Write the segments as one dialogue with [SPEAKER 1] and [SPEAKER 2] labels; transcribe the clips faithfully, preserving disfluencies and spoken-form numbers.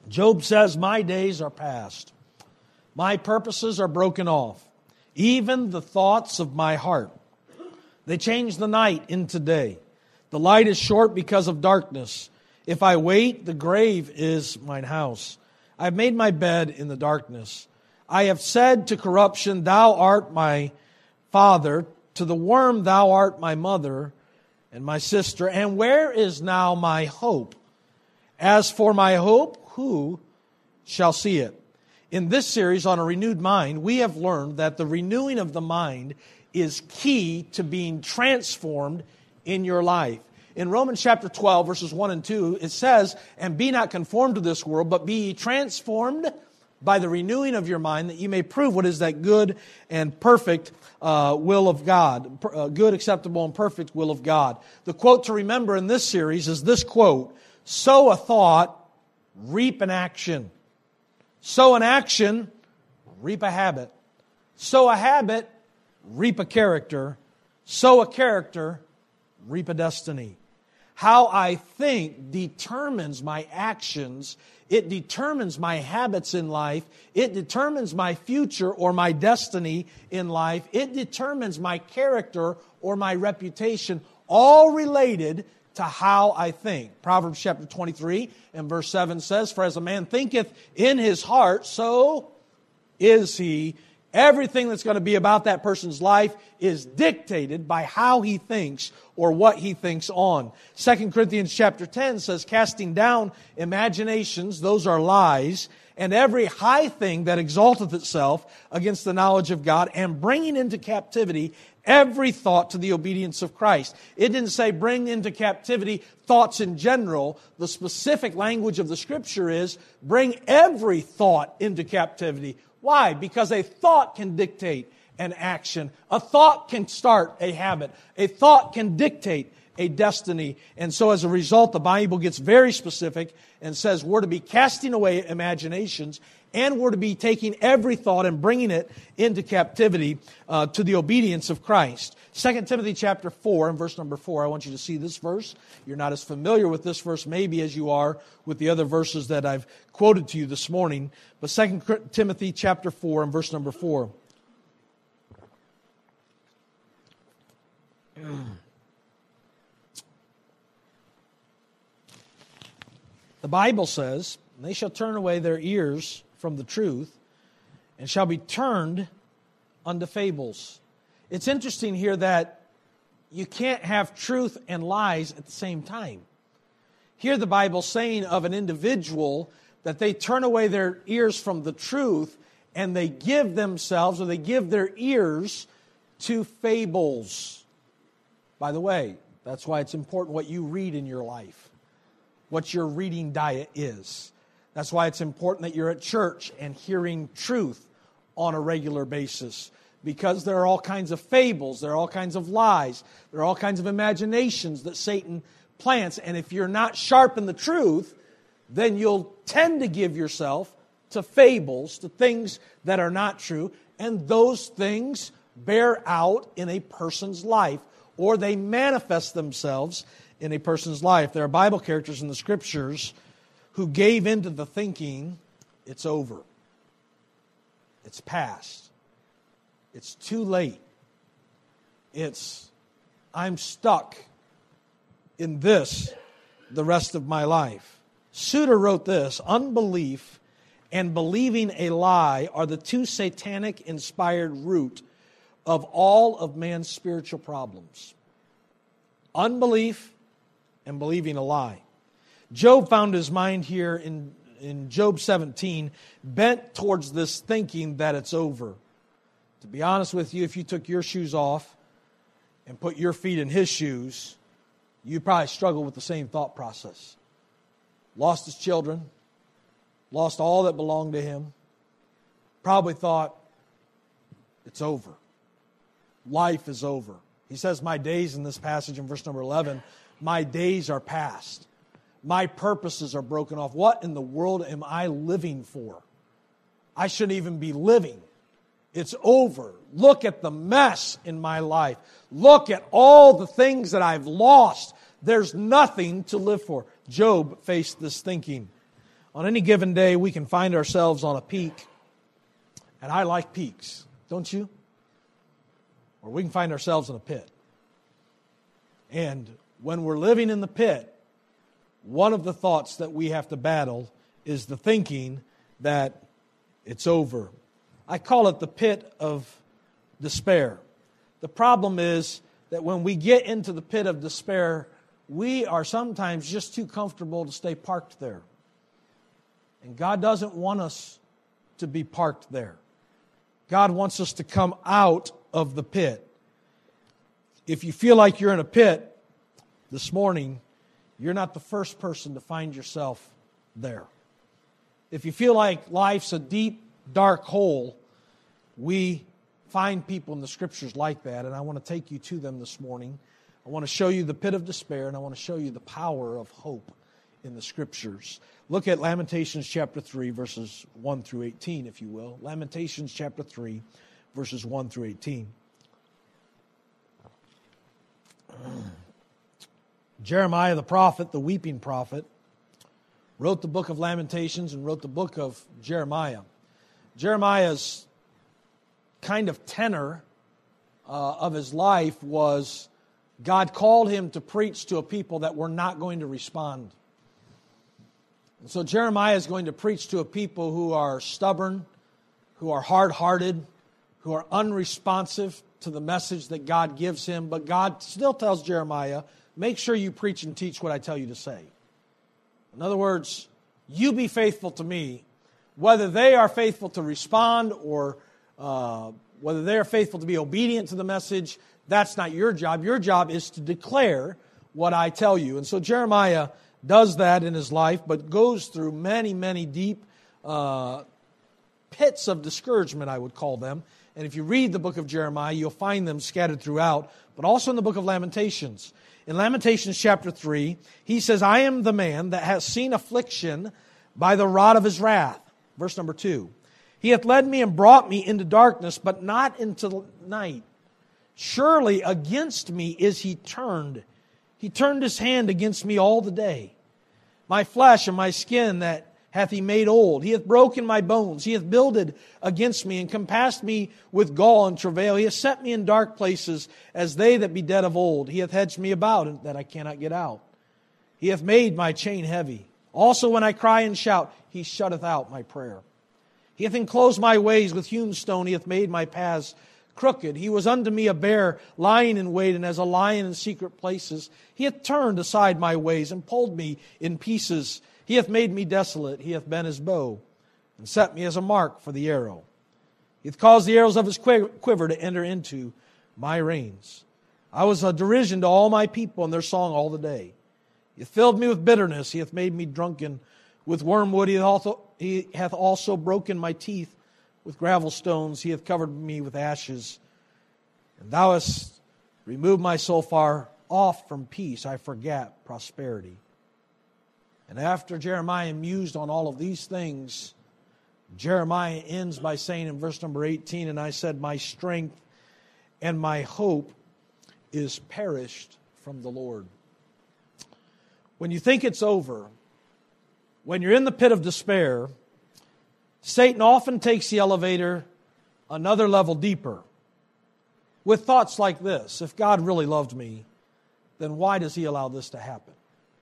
[SPEAKER 1] Job says, my days are past. My purposes are broken off. Even the thoughts of my heart. They change the night into day. The light is short because of darkness. If I wait, the grave is mine house. I have made my bed in the darkness. I have said to corruption, thou art my father. To the worm, thou art my mother and my sister. And where is now my hope? As for my hope, who shall see it? In this series on a renewed mind, we have learned that the renewing of the mind is key to being transformed in your life. In Romans chapter twelve, verses one and two, it says, and be not conformed to this world, but be ye transformed by the renewing of your mind, that you may prove what is that good and perfect uh, will of God, uh, good, acceptable, and perfect will of God. The quote to remember in this series is this quote, sow a thought, reap an action. Sow an action, reap a habit. Sow a habit, reap a character. Sow a character, reap a destiny. How I think determines my actions. It determines my habits in life. It determines my future or my destiny in life. It determines my character or my reputation, all related to how I think. Proverbs chapter twenty-three and verse seven says, for as a man thinketh in his heart, so is he. Everything that's going to be about that person's life is dictated by how he thinks or what he thinks on. Second Corinthians chapter ten says, casting down imaginations, those are lies, and every high thing that exalteth itself against the knowledge of God, and bringing into captivity every thought to the obedience of Christ. It didn't say bring into captivity thoughts in general. The specific language of the Scripture is bring every thought into captivity. Why? Because a thought can dictate an action. A thought can start a habit. A thought can dictate a destiny. And so as a result, the Bible gets very specific and says we're to be casting away imaginations, and we're to be taking every thought and bringing it into captivity uh, to the obedience of Christ. Second Timothy chapter four and verse number four. I want you to see this verse. You're not as familiar with this verse maybe as you are with the other verses that I've quoted to you this morning. But Second Timothy chapter four and verse number four. The Bible says, they shall turn away their ears from the truth, and shall be turned unto fables. It's interesting here that you can't have truth and lies at the same time. Here the Bible's saying of an individual that they turn away their ears from the truth, and they give themselves, or they give their ears to fables. By the way, that's why it's important what you read in your life, what your reading diet is. That's why it's important that you're at church and hearing truth on a regular basis. Because there are all kinds of fables, there are all kinds of lies, there are all kinds of imaginations that Satan plants. And if you're not sharp in the truth, then you'll tend to give yourself to fables, to things that are not true. And those things bear out in a person's life, or they manifest themselves in a person's life. There are Bible characters in the Scriptures who gave into the thinking, it's over. It's past. It's too late. It's, I'm stuck in this the rest of my life. Suter wrote this, unbelief and believing a lie are the two satanic inspired root of all of man's spiritual problems. Unbelief and believing a lie. Job found his mind here in, in Job seventeen bent towards this thinking that it's over. To be honest with you, if you took your shoes off and put your feet in his shoes, you'd probably struggle with the same thought process. Lost his children, lost all that belonged to him, probably thought, it's over. Life is over. He says, my days in this passage in verse number eleven, my days are past. My purposes are broken off. What in the world am I living for? I shouldn't even be living. It's over. Look at the mess in my life. Look at all the things that I've lost. There's nothing to live for. Job faced this thinking. On any given day, we can find ourselves on a peak, and I like peaks, don't you? Or we can find ourselves in a pit. And when we're living in the pit, one of the thoughts that we have to battle is the thinking that it's over. I call it the pit of despair. The problem is that when we get into the pit of despair, we are sometimes just too comfortable to stay parked there. And God doesn't want us to be parked there. God wants us to come out of the pit. If you feel like you're in a pit this morning, you're not the first person to find yourself there. If you feel like life's a deep, dark hole, we find people in the Scriptures like that, and I want to take you to them this morning. I want to show you the pit of despair, and I want to show you the power of hope in the Scriptures. Look at Lamentations chapter three, verses one through eighteen, if you will. Lamentations chapter three, verses one through eighteen. Jeremiah the prophet, the weeping prophet, wrote the book of Lamentations and wrote the book of Jeremiah. Jeremiah's kind of tenor uh, of his life was God called him to preach to a people that were not going to respond. And so Jeremiah is going to preach to a people who are stubborn, who are hard-hearted, who are unresponsive to the message that God gives him. But God still tells Jeremiah, make sure you preach and teach what I tell you to say. In other words, you be faithful to me. Whether they are faithful to respond or uh, whether they are faithful to be obedient to the message, that's not your job. Your job is to declare what I tell you. And so Jeremiah does that in his life, but goes through many, many deep uh, pits of discouragement, I would call them. And if you read the book of Jeremiah, you'll find them scattered throughout, but also in the book of Lamentations. In Lamentations chapter three, he says, I am the man that has seen affliction by the rod of his wrath. Verse number two. He hath led me and brought me into darkness, but not into night. Surely against me is he turned. He turned his hand against me all the day. My flesh and my skin that hath he made old. He hath broken my bones. He hath builded against me and compassed me with gall and travail. He hath set me in dark places as they that be dead of old. He hath hedged me about that I cannot get out. He hath made my chain heavy. Also when I cry and shout, he shutteth out my prayer. He hath enclosed my ways with hewn stone. He hath made my paths crooked. He was unto me a bear lying in wait, and as a lion in secret places. He hath turned aside my ways and pulled me in pieces. He hath made me desolate. He hath bent his bow and set me as a mark for the arrow. He hath caused the arrows of his quiver to enter into my reins. I was a derision to all my people and their song all the day. He hath filled me with bitterness. He hath made me drunken with wormwood. He hath also, he hath also broken my teeth with gravel stones. He hath covered me with ashes. And thou hast removed my soul far off from peace. I forgat prosperity. And after Jeremiah mused on all of these things, Jeremiah ends by saying in verse number eighteen, and I said, my strength and my hope is perished from the Lord. When you think it's over, when you're in the pit of despair, Satan often takes the elevator another level deeper with thoughts like this: if God really loved me, then why does he allow this to happen?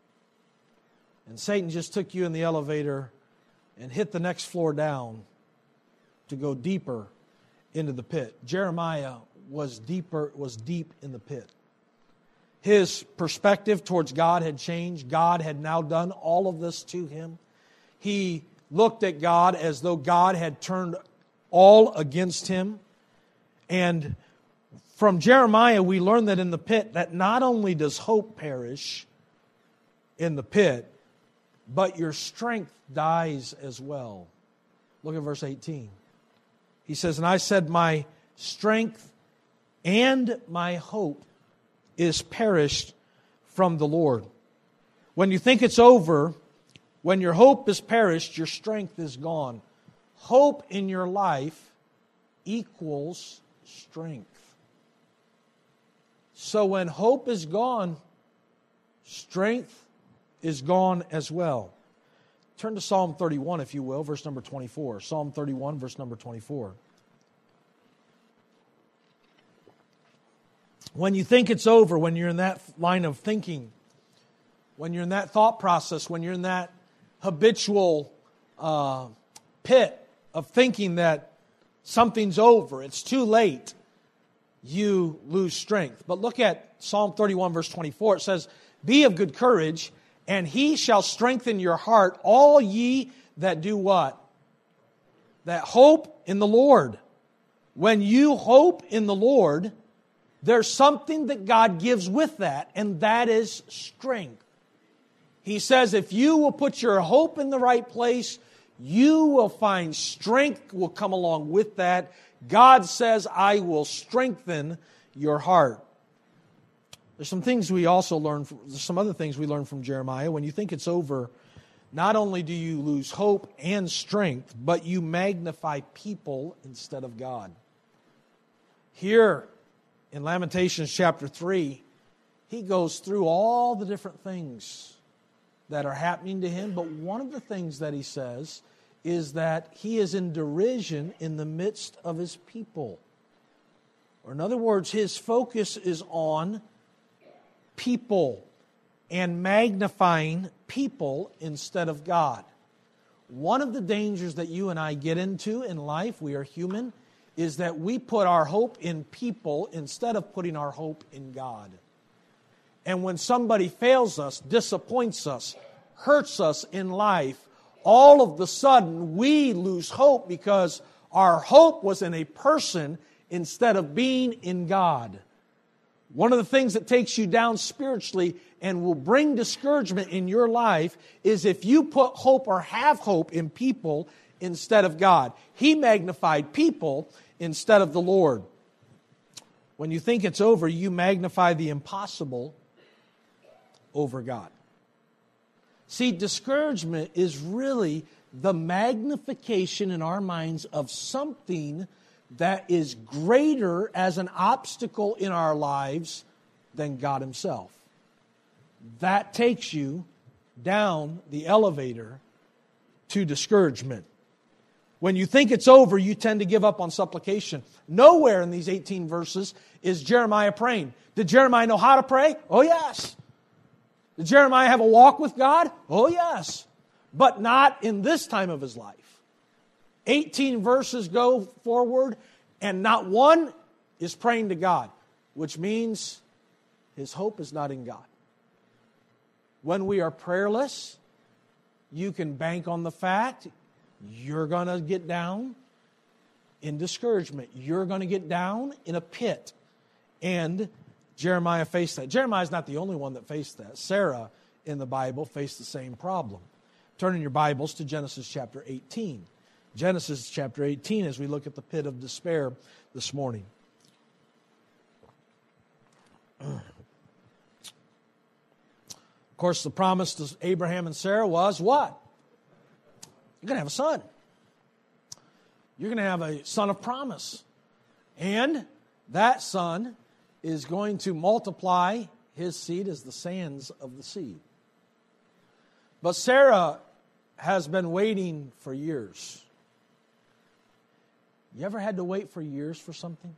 [SPEAKER 1] And Satan just took you in the elevator and hit the next floor down to go deeper into the pit. Jeremiah was deeper, was deep in the pit. His perspective towards God had changed. God had now done all of this to him. He looked at God as though God had turned all against him. And from Jeremiah, we learn that in the pit, that not only does hope perish in the pit, but your strength dies as well. Look at verse eighteen. He says, and I said, my strength and my hope is perished from the Lord. When you think it's over, when your hope is perished, your strength is gone. Hope in your life equals strength. So when hope is gone, strength is gone as well. Turn to Psalm thirty-one, if you will, verse number twenty-four. Psalm thirty-one, verse number twenty-four. When you think it's over, when you're in that line of thinking, when you're in that thought process, when you're in that habitual uh, pit of thinking that something's over, it's too late, you lose strength. But look at Psalm thirty-one, verse twenty-four. It says, "Be of good courage, and he shall strengthen your heart, all ye that do what? That hope in the Lord." When you hope in the Lord, there's something that God gives with that, and that is strength. He says if you will put your hope in the right place, you will find strength will come along with that. God says, "I will strengthen your heart." There's some things we also learn, from, there's some other things we learn from Jeremiah. When you think it's over, not only do you lose hope and strength, but you magnify people instead of God. Here in Lamentations chapter three, he goes through all the different things that are happening to him, but one of the things that he says is that he is in derision in the midst of his people. Or in other words, his focus is on people and magnifying people instead of God. One of the dangers that you and I get into in life, we are human, is that we put our hope in people instead of putting our hope in God. And when somebody fails us, disappoints us, hurts us in life, all of the sudden we lose hope because our hope was in a person instead of being in God. One of the things that takes you down spiritually and will bring discouragement in your life is if you put hope or have hope in people instead of God. He magnified people instead of the Lord. When you think it's over, you magnify the impossible over God. See, discouragement is really the magnification in our minds of something that is greater as an obstacle in our lives than God Himself. That takes you down the elevator to discouragement. When you think it's over, you tend to give up on supplication. Nowhere in these eighteen verses is Jeremiah praying. Did Jeremiah know how to pray? Oh, yes. Did Jeremiah have a walk with God? Oh, yes. But not in this time of his life. eighteen verses go forward, and not one is praying to God, which means his hope is not in God. When we are prayerless, you can bank on the fact you're going to get down in discouragement. You're going to get down in a pit. And Jeremiah faced that. Jeremiah's not the only one that faced that. Sarah in the Bible faced the same problem. Turn in your Bibles to Genesis chapter eighteen. Genesis chapter eighteen as we look at the pit of despair this morning. Of course, the promise to Abraham and Sarah was what? You're going to have a son. You're going to have a son of promise. And that son is going to multiply his seed as the sands of the sea. But Sarah has been waiting for years. You ever had to wait for years for something?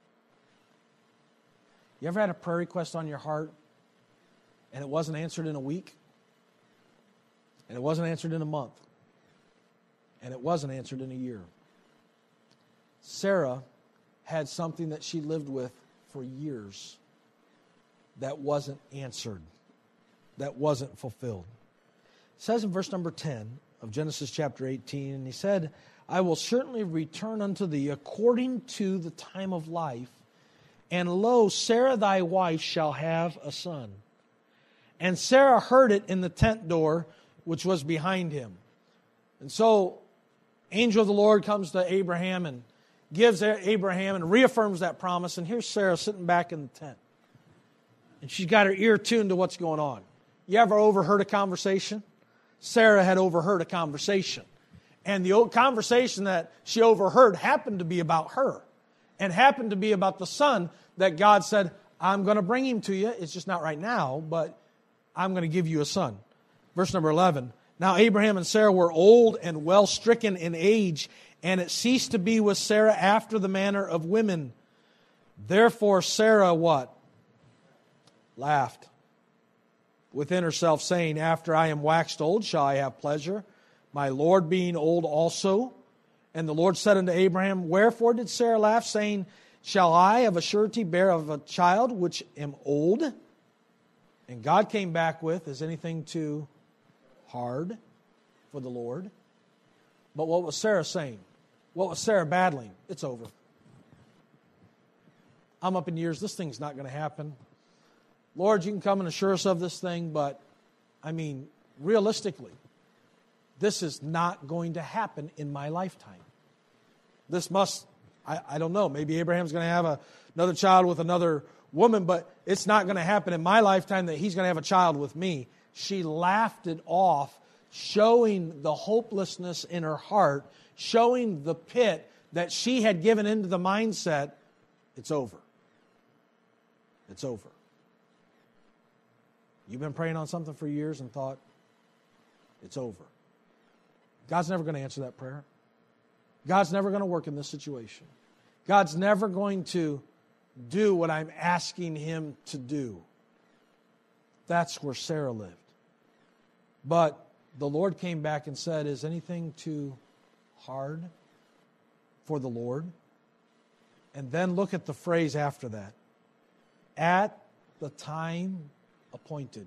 [SPEAKER 1] You ever had a prayer request on your heart and it wasn't answered in a week? And it wasn't answered in a month? And it wasn't answered in a year? Sarah had something that she lived with for years that wasn't answered, that wasn't fulfilled. It says in verse number ten of Genesis chapter eighteen, and he said, "I will certainly return unto thee according to the time of life, and lo, Sarah thy wife shall have a son." And Sarah heard it in the tent door which was behind him. And so, angel of the Lord comes to Abraham and gives Abraham and reaffirms that promise. And here's Sarah sitting back in the tent. And she's got her ear tuned to what's going on. You ever overheard a conversation? Sarah had overheard a conversation. And the conversation that she overheard happened to be about her. And happened to be about the son that God said, I'm going to bring him to you. It's just not right now, but I'm going to give you a son. Verse number eleven. Now Abraham and Sarah were old and well stricken in age, and it ceased to be with Sarah after the manner of women. Therefore Sarah what? Laughed within herself, saying, After I am waxed old, shall I have pleasure, my Lord being old also? And the Lord said unto Abraham, Wherefore did Sarah laugh, saying, Shall I of a surety bear of a child which am old? And God came back with, Is anything too hard for the Lord? But what was Sarah saying? What was Sarah battling? It's over. I'm up in years. This thing's not going to happen. Lord, you can come and assure us of this thing, but, I mean, realistically, this is not going to happen in my lifetime. This must, I, I don't know, maybe Abraham's going to have a, another child with another woman, but it's not going to happen in my lifetime that he's going to have a child with me. She laughed it off, showing the hopelessness in her heart, showing the pit that she had given into the mindset, it's over. It's over. You've been praying on something for years and thought, it's over. God's never going to answer that prayer. God's never going to work in this situation. God's never going to do what I'm asking Him to do. That's where Sarah lived. But the Lord came back and said, Is anything too hard for the Lord? And then look at the phrase after that. At the time appointed.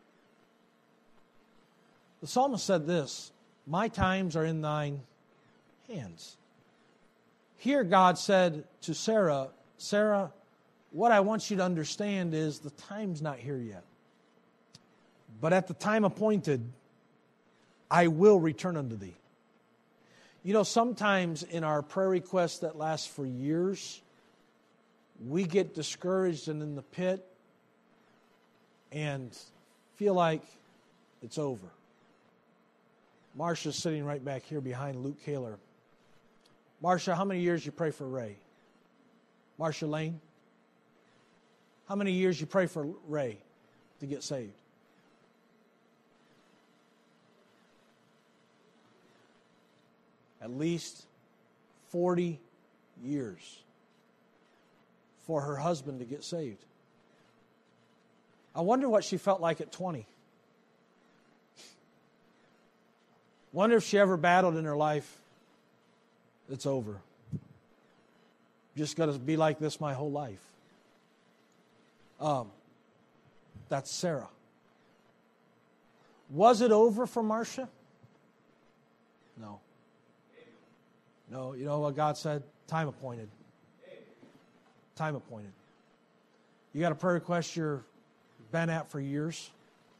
[SPEAKER 1] The psalmist said this, My times are in thine hands. Here God said to Sarah, Sarah, what I want you to understand is the time's not here yet. But at the time appointed, I will return unto thee. You know, sometimes in our prayer requests that last for years, we get discouraged and in the pit and feel like it's over. Marcia's sitting right back here behind Luke Kaler. Marcia, how many years you pray for Ray? Marcia Lane? How many years you pray for Ray to get saved? At least forty years for her husband to get saved. I wonder what she felt like at twenty. Wonder if she ever battled in her life, it's over. Just got to be like this my whole life. Um, that's Sarah. Was it over for Marcia? No. No, you know what God said? Time appointed. Time appointed. You got a prayer request you've been at for years?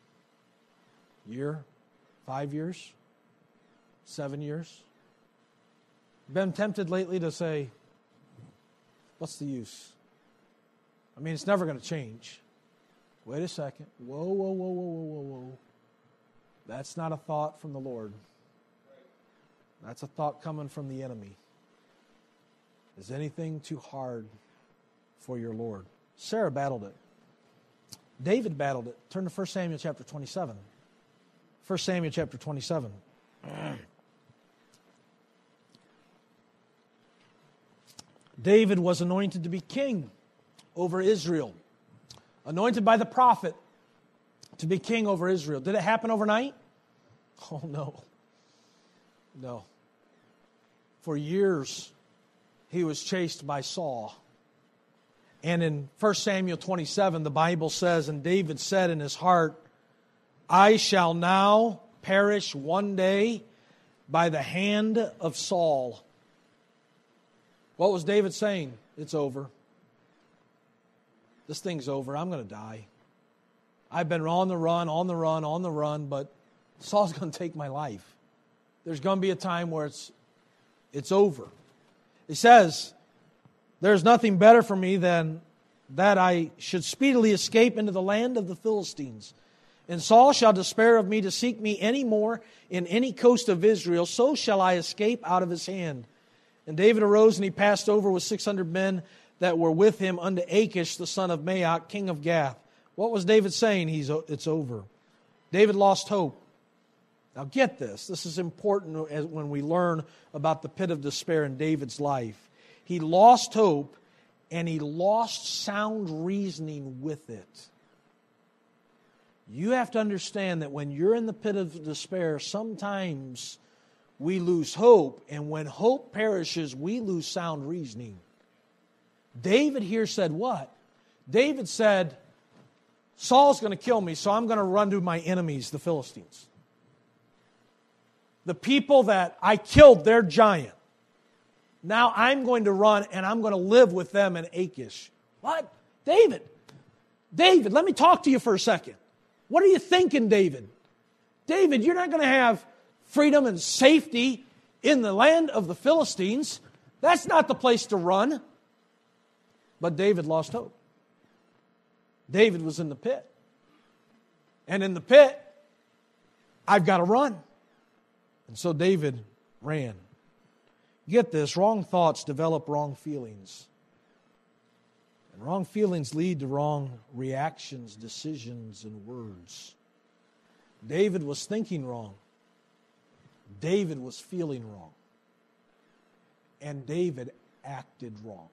[SPEAKER 1] Year? Five years? Seven years? Been tempted lately to say, what's the use? I mean, it's never going to change. Wait a second. Whoa, whoa, whoa, whoa, whoa, whoa, whoa. That's not a thought from the Lord. That's a thought coming from the enemy. Is anything too hard for your Lord? Sarah battled it. David battled it. Turn to First Samuel chapter twenty-seven. First Samuel chapter twenty-seven. David was anointed to be king over Israel. Anointed by the prophet to be king over Israel. Did it happen overnight? Oh, no. No. For years, he was chased by Saul. And in First Samuel twenty-seven, the Bible says, and David said in his heart, I shall now perish one day by the hand of Saul. What was David saying? It's over. This thing's over. I'm going to die. I've been on the run, on the run, on the run, but Saul's going to take my life. There's going to be a time where it's it's over. He says, there's nothing better for me than that I should speedily escape into the land of the Philistines. And Saul shall despair of me to seek me any more in any coast of Israel, so shall I escape out of his hand. And David arose and he passed over with six hundred men that were with him unto Achish, the son of Maoch, king of Gath. What was David saying? He's, it's over. David lost hope. Now get this. This is important as when we learn about the pit of despair in David's life. He lost hope and he lost sound reasoning with it. You have to understand that when you're in the pit of despair, sometimes we lose hope, and when hope perishes, we lose sound reasoning. David here said what? David said, Saul's going to kill me, so I'm going to run to my enemies, the Philistines. The people that I killed, their giant. Now I'm going to run and I'm going to live with them in Achish. What? David, David, let me talk to you for a second. What are you thinking, David? David, you're not going to have freedom and safety in the land of the Philistines. That's not the place to run. But David lost hope. David was in the pit. And in the pit, I've got to run. And so David ran. Get this, wrong thoughts develop wrong feelings. And wrong feelings lead to wrong reactions, decisions, and words. David was thinking wrong. David was feeling wrong. And David acted wrong.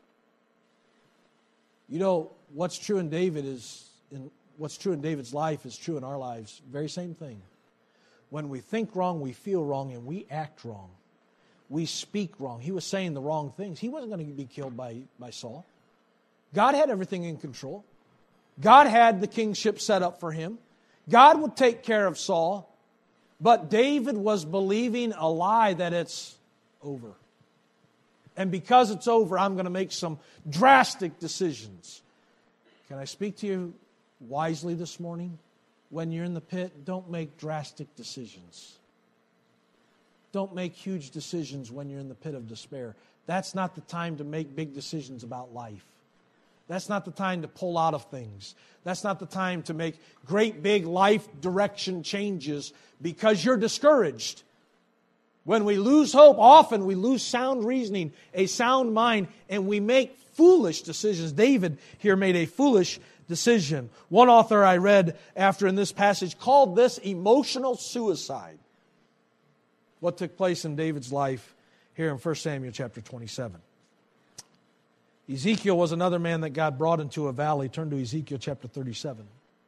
[SPEAKER 1] You know, what's true in David is, in, what's true in David's life is true in our lives. Very same thing. When we think wrong, we feel wrong, and we act wrong. We speak wrong. He was saying the wrong things. He wasn't going to be killed by, by Saul. God had everything in control. God had the kingship set up for him. God would take care of Saul. But David was believing a lie that it's over. And because it's over, I'm going to make some drastic decisions. Can I speak to you wisely this morning? When you're in the pit, don't make drastic decisions. Don't make huge decisions when you're in the pit of despair. That's not the time to make big decisions about life. That's not the time to pull out of things. That's not the time to make great big life direction changes because you're discouraged. When we lose hope, often we lose sound reasoning, a sound mind, and we make foolish decisions. David here made a foolish decision. One author I read after in this passage called this emotional suicide. What took place in David's life here in First Samuel chapter twenty-seven. Ezekiel was another man that God brought into a valley. Turn to Ezekiel chapter thirty-seven.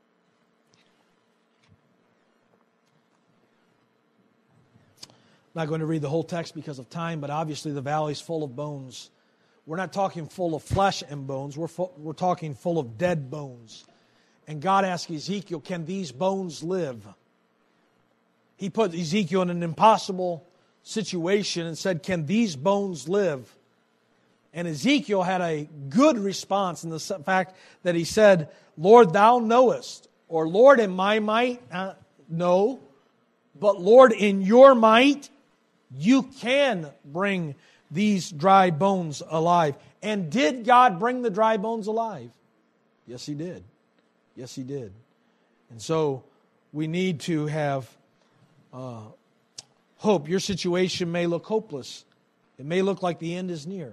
[SPEAKER 1] I'm not going to read the whole text because of time, but obviously the valley's full of bones. We're not talking full of flesh and bones. We're, fu- we're talking full of dead bones. And God asked Ezekiel, can these bones live? He put Ezekiel in an impossible situation and said, can these bones live? And Ezekiel had a good response in the fact that he said, Lord, thou knowest. Or Lord, in my might, uh, no. But Lord, in your might, you can bring these dry bones alive. And did God bring the dry bones alive? Yes, He did. Yes, He did. And so we need to have uh, hope. Your situation may look hopeless. It may look like the end is near.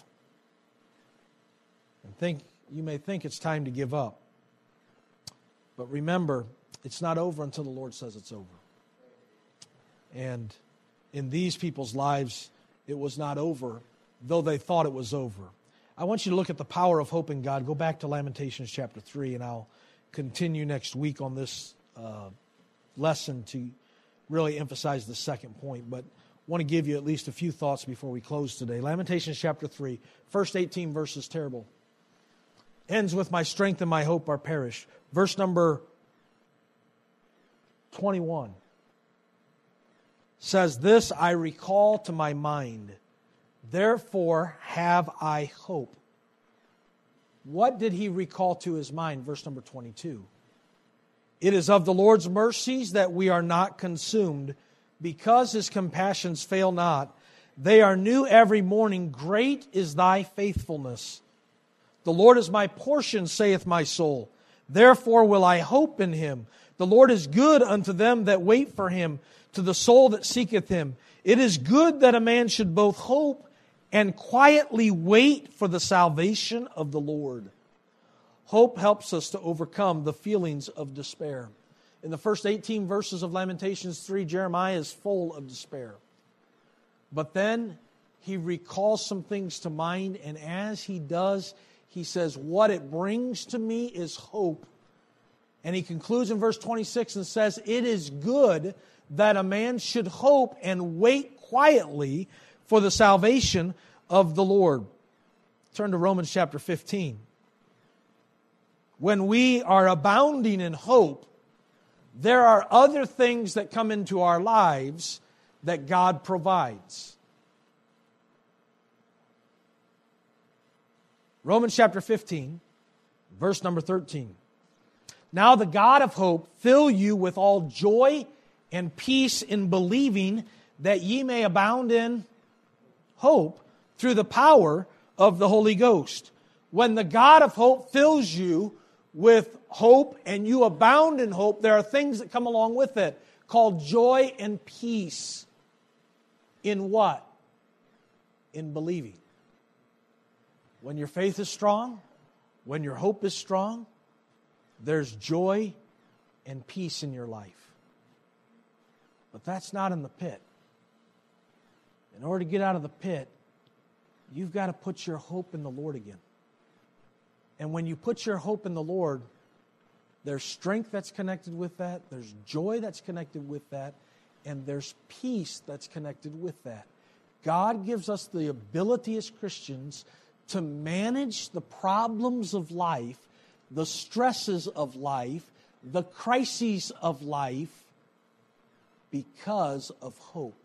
[SPEAKER 1] And think you may think it's time to give up. But remember, it's not over until the Lord says it's over. And in these people's lives, it was not over, though they thought it was over. I want you to look at the power of hope in God. Go back to Lamentations chapter three, and I'll continue next week on this uh, lesson to really emphasize the second point. But I want to give you at least a few thoughts before we close today. Lamentations chapter three, first eighteen verses, terrible. Ends with, my strength and my hope are perished. Verse number twenty-one says, this I recall to my mind, therefore have I hope. What did he recall to his mind? Verse number twenty-two. It is of the Lord's mercies that we are not consumed, because His compassions fail not. They are new every morning. Great is thy faithfulness. The Lord is my portion, saith my soul. Therefore will I hope in Him. The Lord is good unto them that wait for Him, to the soul that seeketh Him. It is good that a man should both hope and quietly wait for the salvation of the Lord. Hope helps us to overcome the feelings of despair. In the first eighteen verses of Lamentations three, Jeremiah is full of despair. But then he recalls some things to mind, and as he does, he says, what it brings to me is hope. And he concludes in verse twenty-six and says, it is good that a man should hope and wait quietly for the salvation of the Lord. Turn to Romans chapter fifteen. When we are abounding in hope, there are other things that come into our lives that God provides. Romans chapter fifteen, verse number thirteen. Now the God of hope fill you with all joy and peace in believing, that ye may abound in hope through the power of the Holy Ghost. When the God of hope fills you with hope and you abound in hope, there are things that come along with it called joy and peace. In what? In believing. When your faith is strong, when your hope is strong, there's joy and peace in your life. But that's not in the pit. In order to get out of the pit, you've got to put your hope in the Lord again. And when you put your hope in the Lord, there's strength that's connected with that, there's joy that's connected with that, and there's peace that's connected with that. God gives us the ability as Christians to manage the problems of life, the stresses of life, the crises of life, because of hope.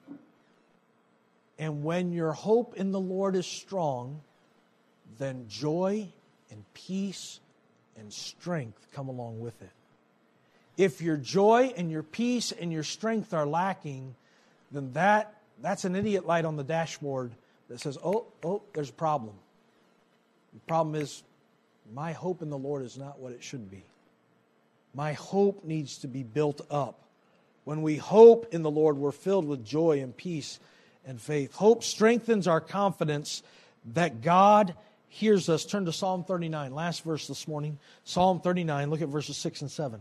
[SPEAKER 1] And when your hope in the Lord is strong, then joy and peace and strength come along with it. If your joy and your peace and your strength are lacking, then that that's an idiot light on the dashboard that says, oh, oh, there's a problem. The problem is, my hope in the Lord is not what it should be. My hope needs to be built up. When we hope in the Lord, we're filled with joy and peace and faith. Hope strengthens our confidence that God hears us. Turn to Psalm thirty-nine, last verse this morning. Psalm thirty-nine, look at verses six and seven.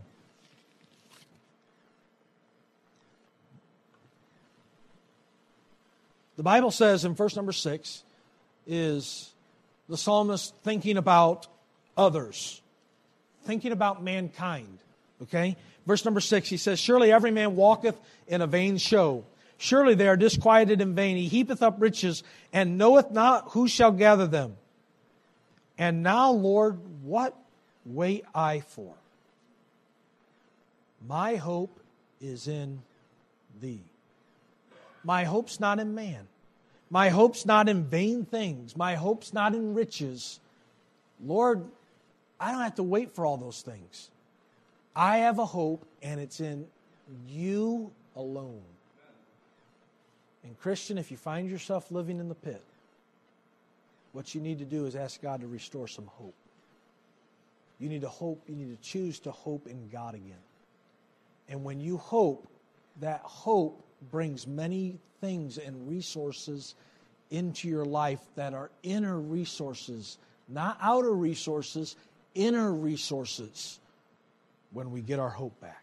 [SPEAKER 1] The Bible says in verse number six is the psalmist thinking about others, thinking about mankind. Okay? Verse number six, he says, surely every man walketh in a vain show. Surely they are disquieted in vain. He heapeth up riches, and knoweth not who shall gather them. And now, Lord, what wait I for? My hope is in Thee. My hope's not in man. My hope's not in vain things. My hope's not in riches. Lord, I don't have to wait for all those things. I have a hope, and it's in You alone. And Christian, if you find yourself living in the pit, what you need to do is ask God to restore some hope. You need to hope, you need to choose to hope in God again. And when you hope, that hope brings many things and resources into your life that are inner resources, not outer resources, inner resources when we get our hope back.